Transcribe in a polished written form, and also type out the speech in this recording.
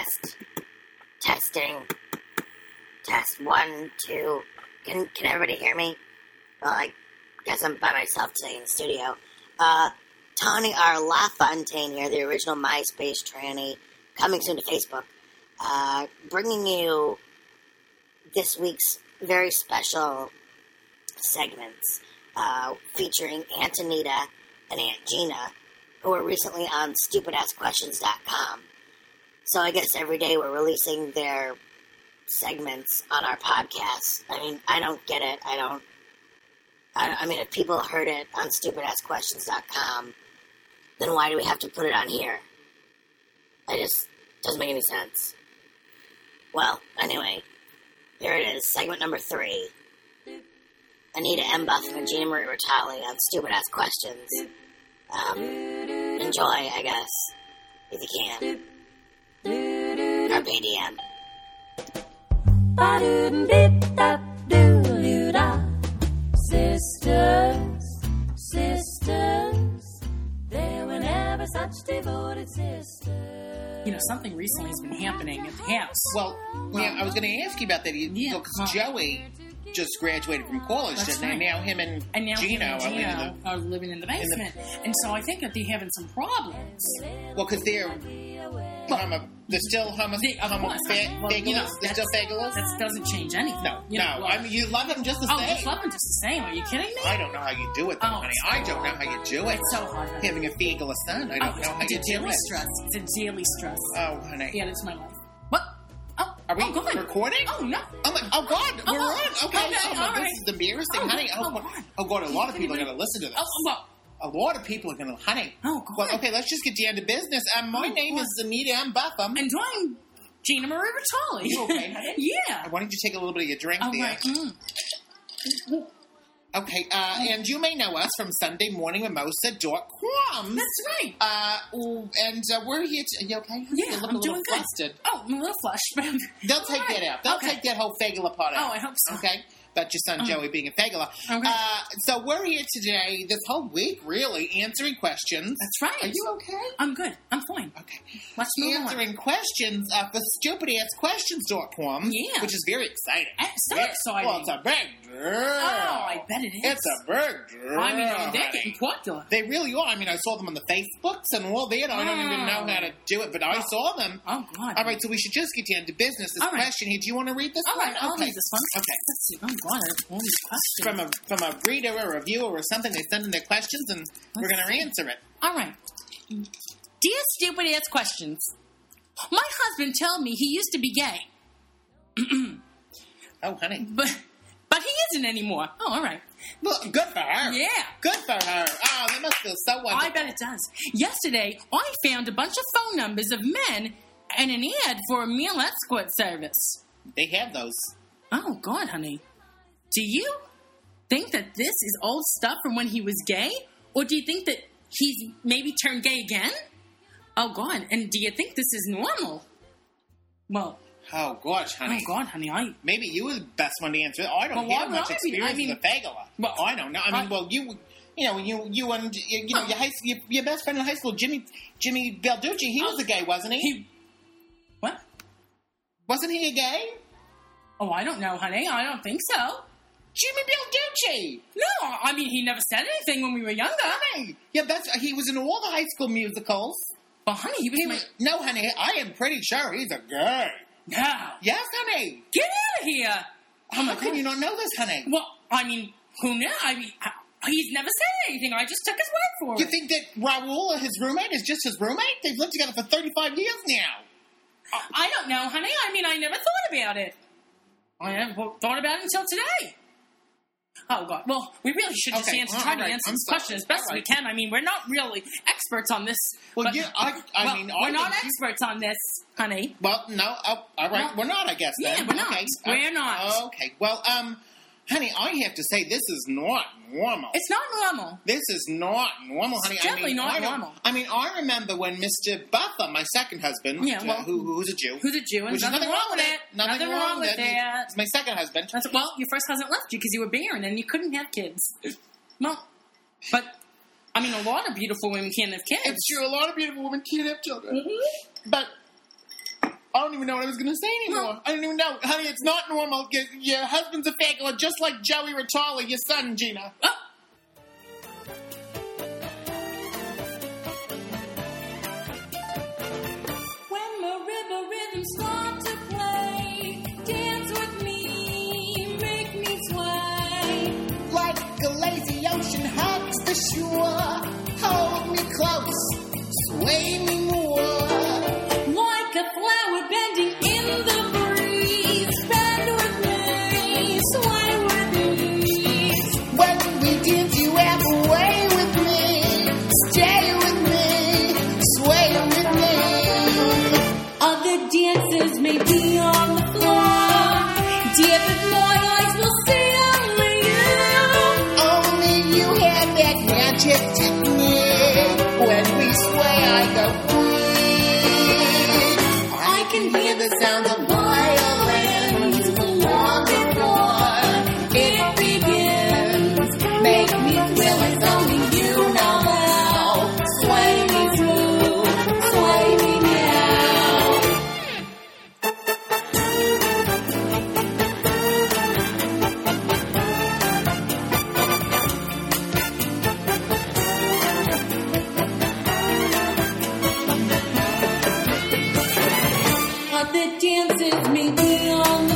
Testing. Test 1, 2. Can everybody hear me? Well, I guess I'm by myself today in the studio. Tony R. LaFontaine here, the original MySpace tranny, coming soon to Facebook. Bringing you this week's very special segments featuring Aunt Anita and Aunt Gina, who were recently on StupidAssQuestions.com. So I guess every day we're releasing their segments on our podcast. I mean, I don't get it. I mean, if people heard it on StupidAssQuestions.com, then why do we have to put it on here? Doesn't make any sense. Well, anyway, here it is, segment number 3. Anita M. Buffum and Gina Marie Ritali on Stupid Ass Questions. Enjoy, I guess, if you can. Carpe diem. Sisters, they were never such devoted sisters. You know, something recently has been happening at the house. Well, yeah, I was going to ask you about that. Because Joey just graduated from college, didn't they? Now him and Gino are living in the basement. And so I think that they're having some problems. Well, because they're still fagulas. They're still fagulas? That doesn't change anything. No. I mean, you love them just the same. Oh, just love them just the same. Are you kidding me? I don't know how you do it, though, honey. I don't know how you do it. It's so hard, honey. Having a fagula son, I don't know how you do it. Stress. It's a daily stress. Oh, honey. Yeah, that's my life. What? Are we recording? Oh, no. Oh, God. We're on. Okay. Right. This is embarrassing, honey. Oh, God. A lot of people are going to listen to this. A lot of people are going to, honey. Oh, God. Well, okay, let's just get down to business. My name is Anita M. Buffum. And I'm Gina Marie Ritali. You okay, honey? Yeah. Why don't you take a little bit of your drink there? Right. Okay, and you may know us from SundayMorningMimosa.com. That's right. And we're here to... Are you okay? Yeah, you look I'm a little doing flustered. Good. Oh, I'm a little flushed, but They'll take that out. They'll take that whole fagula part out. Oh, I hope so. Okay? About your son Joey being a fagula. Okay. So we're here today, this whole week, really, answering questions. That's right. Are you okay? I'm good. I'm fine. Okay. Let's move answering questions for StupidAssQuestions.com. Yeah. Which is very exciting. So exciting. Well, it's a big deal. Oh, I bet it is. It's a big deal. I mean, they're getting popular. They really are. I mean, I saw them on the Facebooks and all that. I don't even know how to do it, but I saw them. Oh, God. All right, so we should just get down to business. This question here, do you want to read this one? All right, I'll read this one. Okay. Let's see. Oh, God, I have all these questions. From a reader or a viewer or something, they send in their questions, and we're going to answer it. All right. Dear Stupid Ass Questions, my husband told me he used to be gay. Oh, honey. But he isn't anymore. Oh, all right. Well, good for her. Yeah. Good for her. Oh, that must feel so wonderful. I bet it does. Yesterday, I found a bunch of phone numbers of men and an ad for a male escort service. They have those. Oh, God, honey. Do you think that this is old stuff from when he was gay? Or do you think that he's maybe turned gay again? Oh, God. And do you think this is normal? Well... Oh, gosh, honey. Oh, God, honey, Maybe you were the best one to answer it. I don't have much experience with a fagula. Well, I don't know. I mean, you and your best friend in high school, Jimmy Balducci, he was a gay, wasn't he? What? Wasn't he a gay? Oh, I don't know, honey. I don't think so. Jimmy Balducci! No, I mean, he never said anything when we were younger. Honey! Yeah, he was in all the high school musicals. Well, honey, he was No, honey, I am pretty sure he's a gay. No. Yes, honey. Get out of here. How can you not know this, honey? Well, I mean, who knew? I mean, he's never said anything. I just took his word for it. You think that Raul, his roommate, is just his roommate? They've lived together for 35 years now. I don't know, honey. I mean, I never thought about it. I never thought about it until today. Oh, God. Well, we really should just try to answer this question as best as we can. I mean, we're not really experts on this. Well, we're not experts on this, honey. Well, no. All right. Well, we're not, I guess, then. Yeah, we're not. Okay. We're not. Okay. Well, honey, I have to say, this is not normal. It's not normal. This is not normal, honey. It's definitely not normal. I mean, I remember when Mr. Buffum, my second husband, who's a Jew. Who's a Jew, and nothing wrong with it. Nothing wrong with that. It's my second husband. Well, your first husband left you because you were barren and you couldn't have kids. Well, but, I mean, a lot of beautiful women can't have kids. It's true, a lot of beautiful women can't have children. Mm-hmm. But I don't even know what I was going to say anymore. I don't even know. Honey, it's not normal. Your husband's a fagula just like Joey Ritala, your son, Gina. Oh. When Marimba rhythms start to play, dance with me, make me sway. Like a lazy ocean hugs the shore, hold me close, sway me more. Like a flower bending in the breeze, bend with me, sway with me. When we dance, you have a way with me, stay with me, sway with me. Other dancers may be on the floor, dear, but my eyes will see only you. Only you have that magic technique. When we sway, I go weak. I can hear the sound of violins long before it begins. Make me thrill as only you know how. Sway me smooth, sway me now. Other dancers may be on